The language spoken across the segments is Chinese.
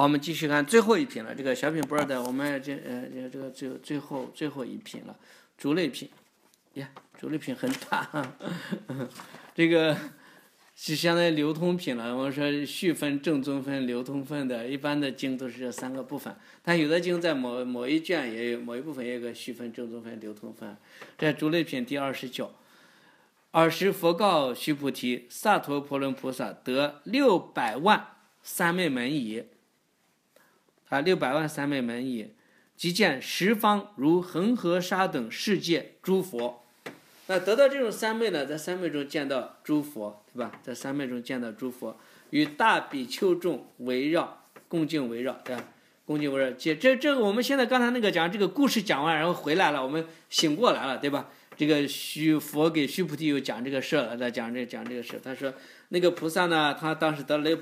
好，我们继续看最后一品了。这个小品不是的，我们这个最后一品了，竹类品。呀，竹类品很大，这个是相当于流通品了。我们说序分、正宗分、流通分的，一般的经都是这3个部分，但有的经在某一卷也有某一部分也有个序分、正宗分、流通分。这竹类品第29。尔时佛告须菩提：萨陀婆罗菩萨得600万三昧门矣。600万三昧门矣，即见十方如恒河沙等世界诸佛。那得到这种三昧呢，在三昧中见到诸佛，对吧？在三昧中见到诸佛，与大比丘众围绕，恭敬围绕，对吧？恭敬围绕。这个我们现在刚才那个讲这个故事讲完，然后回来了，我们醒过来了，对吧？这个佛给须菩提有讲这个事了，在讲这个事。他说那个菩萨呢，他当时得了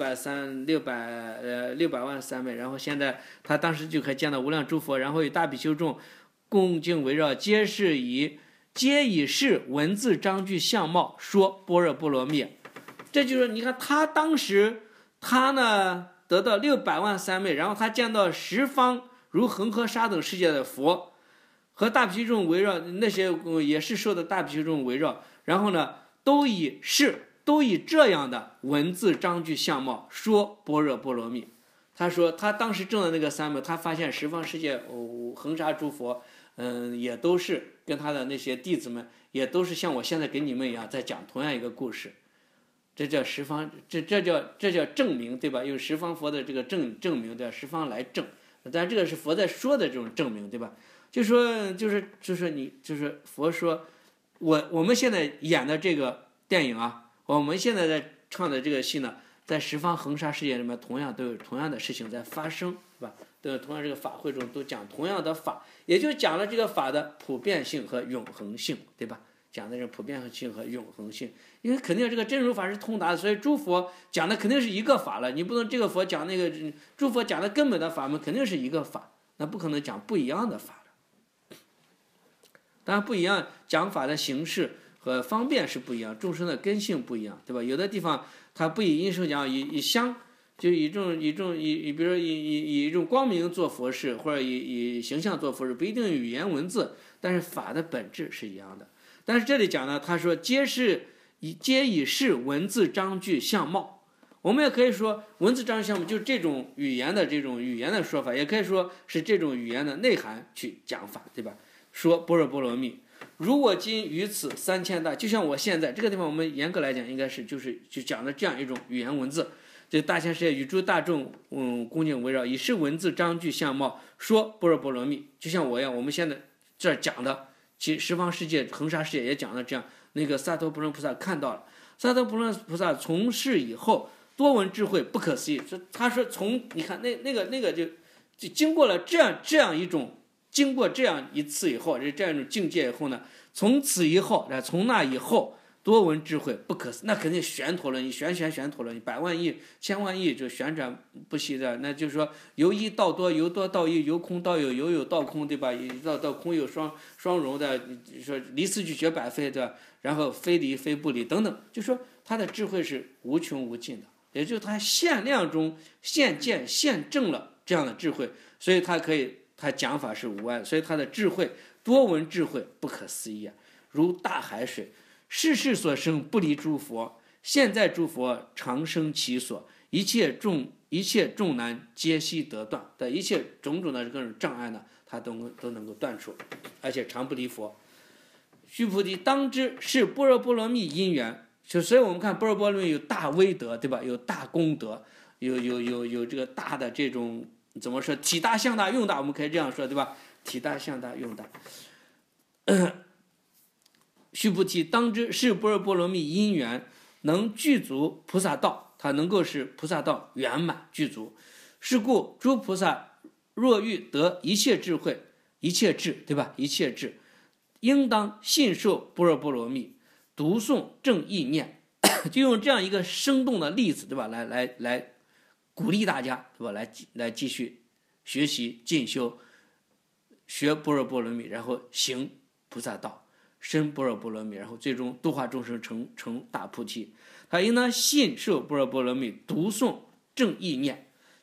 600万三昧，然后现在他当时就可以见到无量诸佛，然后与大比丘众恭敬围绕，皆以是文字章句相貌说般若波罗蜜。这就是你看他当时他呢得到600万三昧，然后他见到十方如恒河沙等世界的佛，和大比丘众围绕，那些也是受的大比丘众围绕，然后呢都以这样的文字章句相貌说般若波罗蜜。他说他当时证的那个三昧，他发现十方世界恒沙诸佛也都是跟他的那些弟子们也都是像我现在给你们一样在讲同样一个故事。这叫十方，这叫证明，对吧？用十方佛的这个证明，对吧？十方来证，但这个是佛在说的这种证明，对吧？就是佛说，我们现在演的这个电影啊，我们现在在唱的这个戏呢，在十方恒沙世界里面同样都有同样的事情在发生，是吧？对，同样这个法会中都讲同样的法，也就讲了这个法的普遍性和永恒性，对吧？讲的是普遍性和永恒性，因为肯定这个真如法是通达的，所以诸佛讲的肯定是一个法了，你不能这个佛讲那个，诸佛讲的根本的法门肯定是一个法，那不可能讲不一样的法的。当然不一样，讲法的形式和方便是不一样，众生的根性不一样，对吧？有的地方它不以音声讲，以香，就比如说以一种光明做佛事，或者以形象做佛事，不一定语言文字，但是法的本质是一样的。但是这里讲呢，他说皆以是文字章句相貌。我们也可以说文字章句相貌就是这种语言的说法，也可以说是这种语言的内涵去讲法，对吧？说般若波罗蜜，如我今于此3000大，就像我现在这个地方，我们严格来讲应该是就讲的这样一种语言文字。这大千世界与诸大众恭敬围绕，以是文字章句相貌说般若波罗蜜，就像我一样，我们现在这讲的。其十方世界恒沙世界也讲了这样，那个萨陀婆罗菩萨看到了，萨陀婆罗菩萨从世以后多闻智慧不可思议。他说你看那个就经过了这样一种，经过这样一次以后，这样一种境界以后呢，从此以后，从那以后多闻智慧不可思议，那肯定旋陀罗尼，旋陀罗尼，百万亿千万亿就旋转不息的。那就是说由一到多，由多到一，由空到有，由有到空，对吧？到空有双融的，说离四俱绝百非，对吧？然后非离非不离等等，就说他的智慧是无穷无尽的，也就是他限量中现见现证了这样的智慧，所以他讲法是无碍，所以他的智慧多闻智慧不可思议啊，如大海水。世事所生不离诸佛，现在诸佛常生其所，一切众难皆悉得断的，一切种种的各种障碍呢，他都能够断除，而且常不离佛。须菩提，当知是般若波罗蜜因缘，所以我们看般若波罗蜜有大威德，对吧？有大功德，有这个大的这种怎么说，体大向大用大，我们可以这样说，对吧？体大向大用大。须菩提，当知是般若波罗蜜因缘能具足菩萨道，它能够使菩萨道圆满具足。是故诸菩萨若欲得一切智慧、一切智，对吧？一切智，应当信受般若波罗蜜，读诵正意念。就用这样一个生动的例子，对吧？来鼓励大家，对吧？来继续学习进修，学般若波罗蜜，然后行菩萨道。深般若波罗蜜，然后最终度化众生成大菩提。他应当信受般若波罗蜜，读诵正意念。其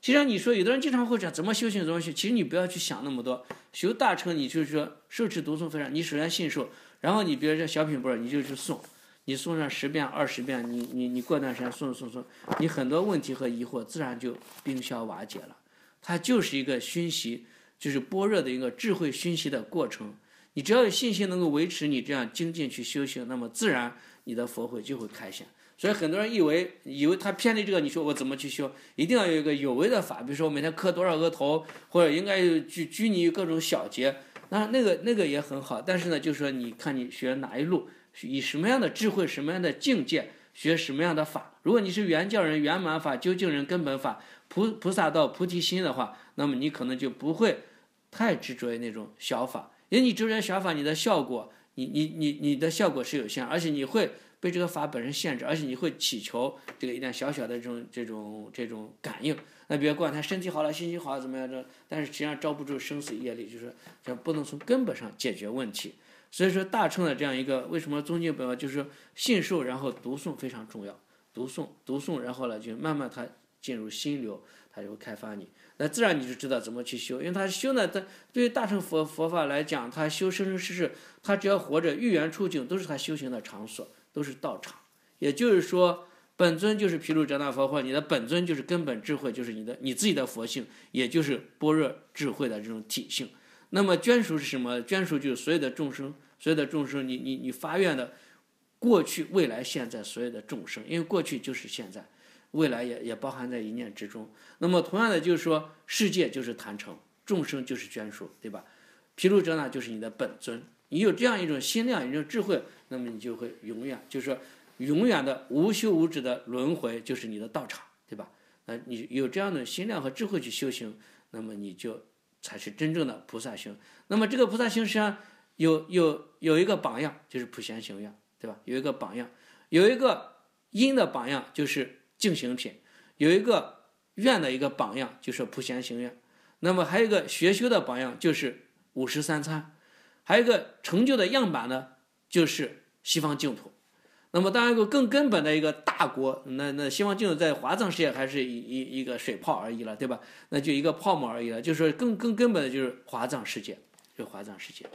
其实你说有的人经常会讲怎么修行怎么修，其实你不要去想那么多。修大乘你就是说受持读诵非常，你首先信受，然后你比如说小品本你就去诵，你诵上10遍20遍，你过段时间诵，你很多问题和疑惑自然就冰消瓦解了。它就是一个熏习，就是般若的一个智慧熏习的过程。你只要有信心能够维持你这样精进去修行，那么自然你的佛慧就会开显。所以很多人以为他偏离这个，你说我怎么去修？一定要有一个有为的法，比如说我每天磕多少个头，或者应该拘泥于各种小节，那个也很好。但是呢，就是说你看你学哪一路，以什么样的智慧、什么样的境界学什么样的法。如果你是原教人、圆满法、究竟人、根本法、菩萨道、菩提心的话，那么你可能就不会太执着于那种小法，因为你执着于小法，你的效果，你的效果是有限，而且你会被这个法本身限制，而且你会祈求这个一点小小的这种感应。那比如过两天身体好了，心情好了怎么样？但是实际上招不住生死业力，就是这不能从根本上解决问题。所以说大乘的这样一个为什么宗经本就是说信受，然后读诵非常重要，读诵，然后呢就慢慢它进入心流，它就会开发你。那自然你就知道怎么去修，因为他修呢，他对于大乘佛法来讲，他修生生世世，他只要活着，遇缘处境都是他修行的场所，都是道场。也就是说，本尊就是毗卢遮那佛，或者你的本尊就是根本智慧，就是你自己的佛性，也就是般若智慧的这种体性。那么眷属是什么？眷属就是所有的众生，你发愿的过去、未来、现在所有的众生，因为过去就是现在。未来也包含在一念之中。那么同样的就是说，世界就是坛城，众生就是眷属，对吧？毗卢遮那就是你的本尊。你有这样一种心量，一种智慧，那么你就会永远，就是说永远的无休无止的轮回，就是你的道场，对吧？那你有这样的心量和智慧去修行，那么你就才是真正的菩萨行。那么这个菩萨行实际上有一个榜样，就是普贤行愿，对吧？有一个榜样，有一个因的榜样，就是净行品，有一个愿的一个榜样，就是普贤行愿。那么还有一个学修的榜样，就是53参，还有一个成就的样板呢，就是西方净土。那么当然，一个更根本的一个大国，那西方净土在华藏世界还是一个水泡而已了，对吧？那就一个泡沫而已了。就是说更根本的就是华藏世界，就是华藏世界。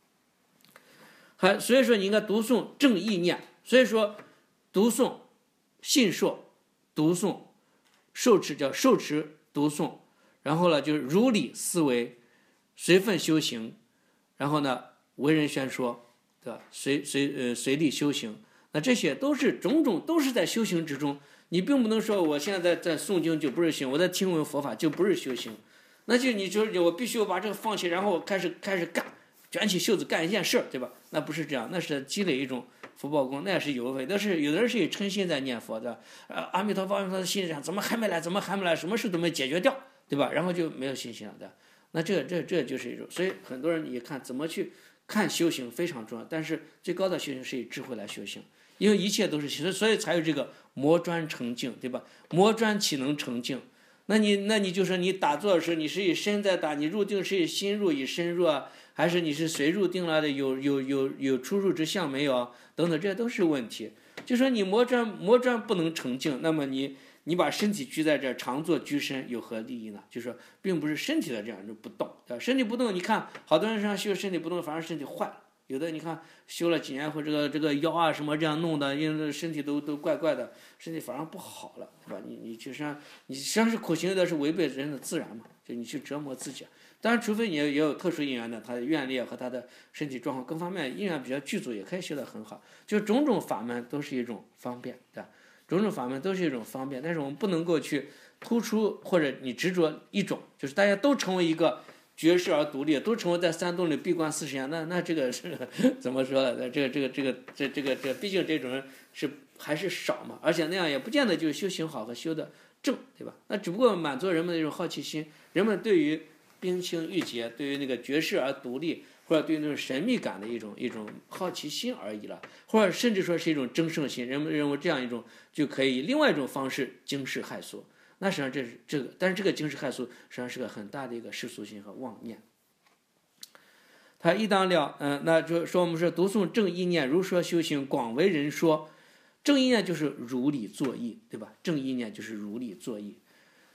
所以说你应该读诵正意念，所以说读诵、信受、读诵、受持，叫受持读诵，然后呢就是如理思维，随分修行，然后呢为人宣说，对吧？随力修行，那这些都是种种都是在修行之中。你并不能说我现在在诵经就不是修行，我在听闻佛法就不是修行，那就你说我必须要把这个放弃，然后我开始干，卷起袖子干一件事，对吧？那不是这样，那是积累一种福报功，那也是有为。但是有的人是以诚心在念佛的，阿弥陀佛，阿弥陀佛，心里想怎么还没来，怎么还没来，什么事都没解决掉，对吧？然后就没有信心了的。那这就是一种，所以很多人也看怎么去看修行非常重要，但是最高的修行是以智慧来修行，因为一切都是所以才有这个磨砖成镜，对吧？磨砖岂能成镜？那你就说你打坐的时候，你是以身在打，你入定是以心入，以身入啊，还是你是随入定了的？有出入之相没有？等等，这都是问题。就说你磨砖不能成镜，那么你把身体居在这儿，常坐居身，有何利益呢？就是说，并不是身体的这样就不动，对吧？身体不动，你看好多人上修身体不动，反而身体坏了。有的你看修了几年或这个腰啊什么这样弄的，因为身体都怪怪的，身体反而不好了，对吧？你实际上是苦行的是违背人的自然嘛，就你去折磨自己。当然，除非你也有特殊因缘的，他的愿力和他的身体状况各方面因缘比较具足，也可以修得很好。就种种法门都是一种方便，对吧？种种法门都是一种方便，但是我们不能够去突出或者你执着一种，就是大家都成为一个绝世而独立，都成为在山洞里闭关40年，那这个是怎么说呢？这毕竟这种人还是少嘛，而且那样也不见得就是修行好和修的正，对吧？那只不过满足人们的一种好奇心，人们对于冰清玉洁，对于那个绝世而独立，或者对那种神秘感的一种好奇心而已了，或者甚至说是一种争胜心，人们认为这样一种就可以以另外一种方式惊世骇俗。那实际上这是这个，但是这个惊世骇俗实际上是个很大的一个世俗心和妄念。他一当了，那就说我们是读诵正意念，如说修行，广为人说。正意念就是如理作意，对吧？正意念就是如理作意。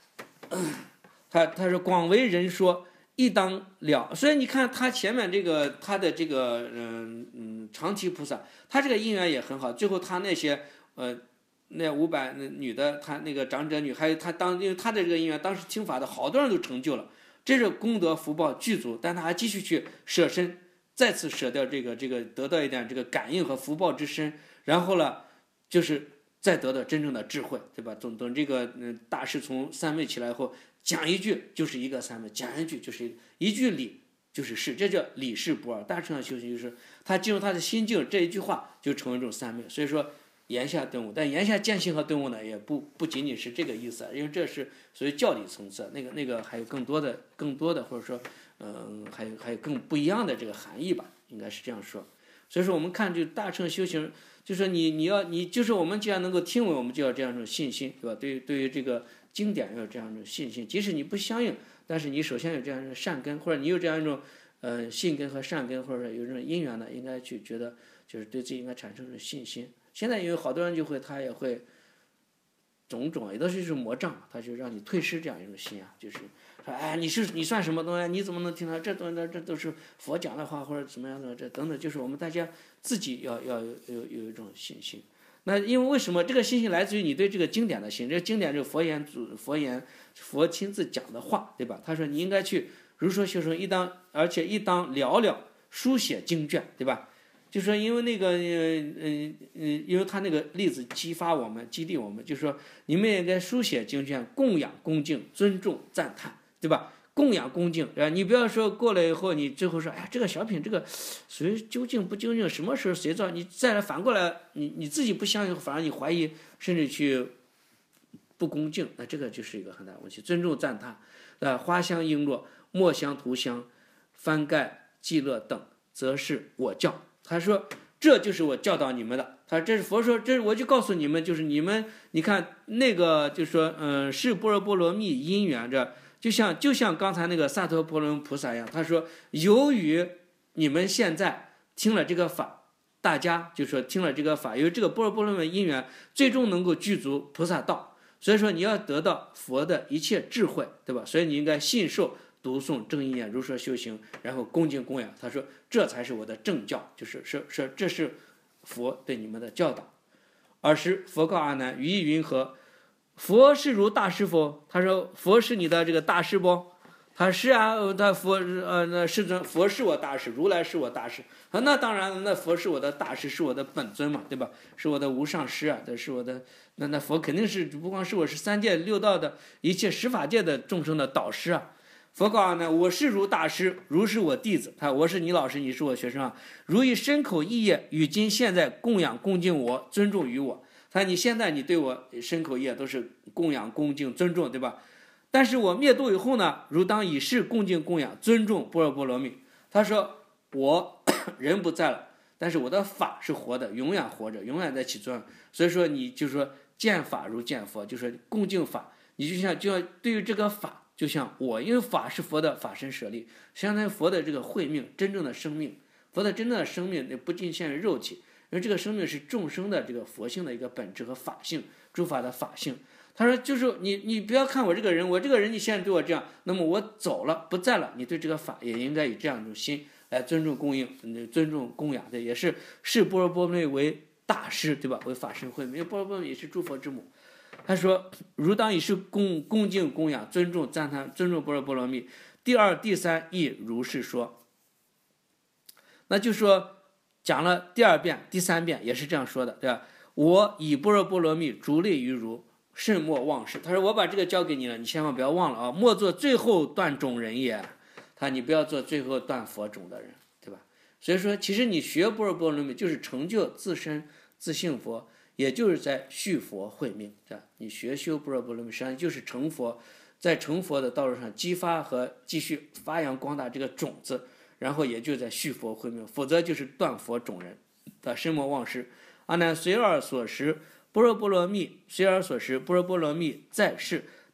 他说广为人说，亦当了。所以你看他前面这个他的这个长提菩萨，他这个因缘也很好。最后他那些那500那女的，他那个长者女，还有他因为他的这个因缘，当时听法的好多人都成就了，这是功德福报具足，但他还继续去舍身，再次舍掉这个得到一点这个感应和福报之身，然后呢，就是再得到真正的智慧，对吧？等这个大师从三昧起来后，讲一句就是一个三昧，讲一句就是一句理就是事，这叫理事不二。大乘的修行就是他进入他的心境，这一句话就成为一种三昧。所以说言下顿悟，但言下见性和顿悟呢，也不仅仅是这个意思，因为这是属于教理层次，那个还有更多的，或者说还有更不一样的这个含义吧，应该是这样说。所以说我们看这个大乘修行，就是你就是我们既然能够听闻，我们就要这样一种信心，对吧？对于这个经典要有这样一种信心，即使你不相应，但是你首先有这样一种善根，或者你有这样一种信根和善根，或者有这种因缘呢，应该去觉得就是对自己应该产生这种信心。现在因为好多人他也会种也都是一种魔障，他就让你退失这样一种心啊，就是说，哎，你算什么东西？你怎么能听到这东西？这都是佛讲的话，或者怎么样的？这等等，就是我们大家自己要有一种信心。那因为什么？这个信心来自于你对这个经典的信，这个经典就是佛亲自讲的话，对吧？他说你应该去如说修成，而且应当了了书写经卷，对吧？就说因为那个因为他那个例子激发我们、激励我们，就是说你们也该书写经卷，供养恭敬、尊重赞叹，对吧？供养恭敬，你不要说过了以后，你最后说，哎，这个小品这个属于究竟不究竟，什么时候谁造？你再来反过来，你自己不相信，反而你怀疑，甚至去不恭敬，那这个就是一个很大的问题。尊重赞叹，花香璎珞、墨香涂香、翻盖伎乐等，则是我教。他说这就是我教导你们的。他这是佛说，这我就告诉你们，就是你们，你看那个就是说，是般若波罗蜜因缘着，就像刚才那个萨陀婆罗菩萨一样。他说，由于你们现在听了这个法，大家就说听了这个法，由于这个般若波罗蜜因缘，最终能够具足菩萨道。所以说你要得到佛的一切智慧，对吧？所以你应该信受读诵正义眼如说修行，然后恭敬供养。他说这才是我的正教，就是这是佛对你们的教导。尔时佛告阿难，于意云何？佛是如大师否？他说佛是你的这个大师不？他是啊，他佛那世尊，佛是我大师，如来是我大师。那当然，那佛是我的大师，是我的本尊嘛，对吧？是我的无上师啊，这是我的那佛肯定是不光是我，是三界六道的一切十法界的众生的导师啊。佛告呢，我是如大师，如是我弟子。我是你老师，你是我学生啊。如以身口意业，与今现在供养恭敬我，尊重于我。你现在你对我身口意都是供养恭敬尊重，对吧？但是我灭度以后呢，如当以是恭敬供养尊重般若波罗蜜。他说我人不在了，但是我的法是活的，永远活着，永远在起作用。所以说你就说见法如见佛，就说恭敬法，你就像对于这个法，就像我，因为法是佛的法身舍利，相当于佛的这个慧命，真正的生命。佛的真正的生命不仅限于肉体，因为这个生命是众生的这个佛性的一个本质和法性，诸法的法性。他说就是你不要看我这个人，你现在对我这样，那么我走了不在了，你对这个法也应该以这样一种心来尊重供应，尊重供养的，也是视般若波罗蜜为大师，对吧？为法身慧命，因为般若波罗蜜也是诸佛之母。他说如当以是恭敬供养尊重赞叹尊重般若波罗蜜。第二第三亦如是说。那就说讲了第二遍第三遍也是这样说的，对吧？我以般若波罗蜜逐类于如，慎莫忘事。他说我把这个交给你了，你千万不要忘了啊！莫做最后断种人也。你不要做最后断佛种的人，对吧？所以说其实你学般若波罗蜜就是成就自身自性佛，也就是在续佛慧命，对吧？你学修般若波罗蜜实际上就是成佛，在成佛的道路上激发和继续发扬光大这个种子，然后也就在续佛慧命，否则就是断佛种人的身莫忘事。阿难随而所识般若波罗蜜，随而所识般若波罗蜜在世，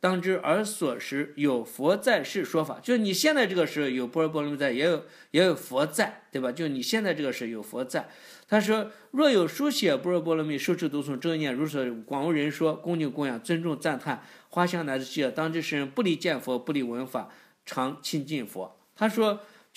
当知而所时有佛在世说法，就是你现在这个时有般若波罗蜜在，也有佛在，对吧？就你现在这个时有佛在。他说：若有书写般若波罗蜜，受持读诵正念，如所广为人说，恭敬供养，尊重赞叹，花香乃至希尔，当知世人不离见佛，不离闻法，常亲近佛。他说，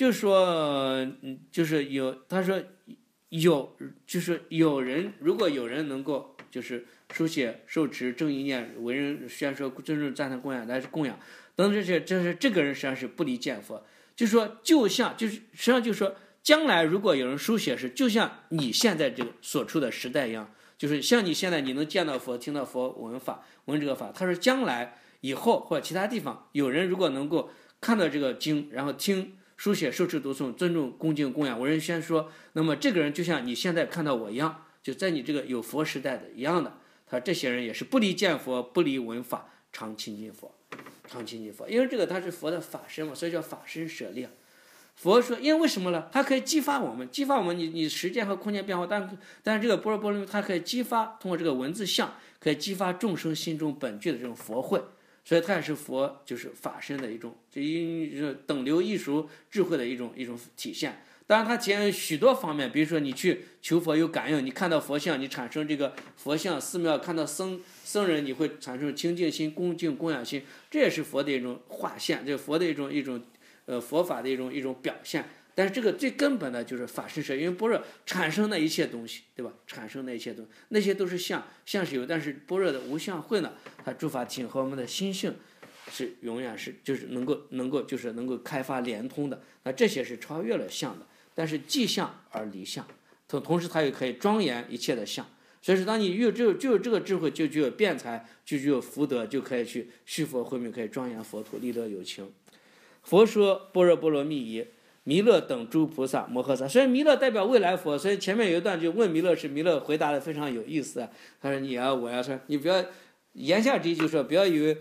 就是有，他说有，就是有人，如果有人能够就是书写、受持、正意念、为人宣说、尊重、赞叹、供养，乃至供养等这些，这个人实际上是不离见佛。就是说，就是实际上就是说，将来如果有人书写是，就像你现在这个所处的时代一样，就是像你现在你能见到佛、听到佛闻法、闻这个法。他说，将来以后或者其他地方有人如果能够看到这个经，然后听书写、受持、读诵、尊重、恭敬、供养、为人宣说，那么这个人就像你现在看到我一样，就在你这个有佛时代的一样的。他这些人也是不离见佛，不离闻法，常亲近佛，常亲近佛。因为这个他是佛的法身嘛，所以叫法身舍利。佛说，因为什么呢？它可以激发我们，你时间和空间变化，但是这个般若波罗蜜它可以激发，通过这个文字相，可以激发众生心中本具的这种佛慧，所以它也是佛就是法身的一种，等流艺术智慧的一种体现。当然它体现许多方面，比如说你去求佛有感应，你看到佛像，你产生这个佛像，寺庙看到僧人，你会产生清净心、恭敬供养心，这也是佛的一种化现，这佛的一种佛法的一种表现。但是这个最根本的就是法身舍，因为般若产生的一切东西，对吧？产生的一切东西，那些都是相是有，但是般若的无相慧呢，它诸法体和我们的心性是永远是就是能够开发连通的。那这些是超越了相的，但是即相而离相，同时它也可以庄严一切的相。所以说，当你就有这个智慧，就具有辩才，就具有福德，就可以去续佛慧命，可以庄严佛土，利乐有情。佛说般若波罗蜜仪，弥勒等诸菩萨摩诃萨。所以弥勒代表未来佛，所以前面有一段就问弥勒时，弥勒回答的非常有意思。他说：“你啊，我要说，你不要言下之意就说，不要以为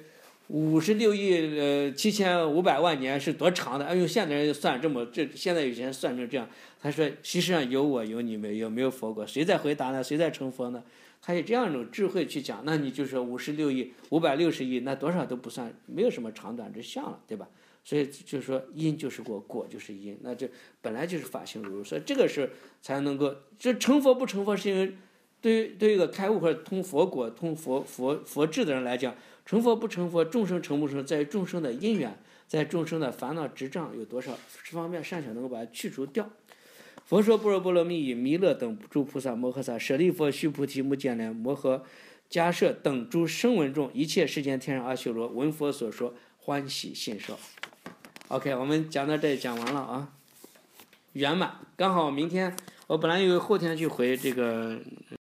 56亿7500万年是多长的，用现代人算现在有些人算成这样。他说，实际上有我有你们，有没有佛果？谁在回答呢？谁在成佛呢？他以这样一种智慧去讲，那你就说56亿560亿，那多少都不算，没有什么长短之相了，对吧？所以就是说，因就是果，果就是因，那这本来就是法性如如，所以这个是才能够，这成佛不成佛，是因为对于一个开悟或者通佛果、通佛智的人来讲，成佛不成佛，众生成不成，在于众生的因缘，在众生的烦恼执障有多少，这方面善巧能够把它去除掉。佛说般若波罗蜜以弥勒等诸菩萨摩诃萨舍利佛须菩提目犍连摩诃迦摄等诸声闻众一切世间天上阿修罗闻佛所说欢喜信受。OK， 我们讲到这里讲完了啊，圆满。刚好明天我本来有后天去回这个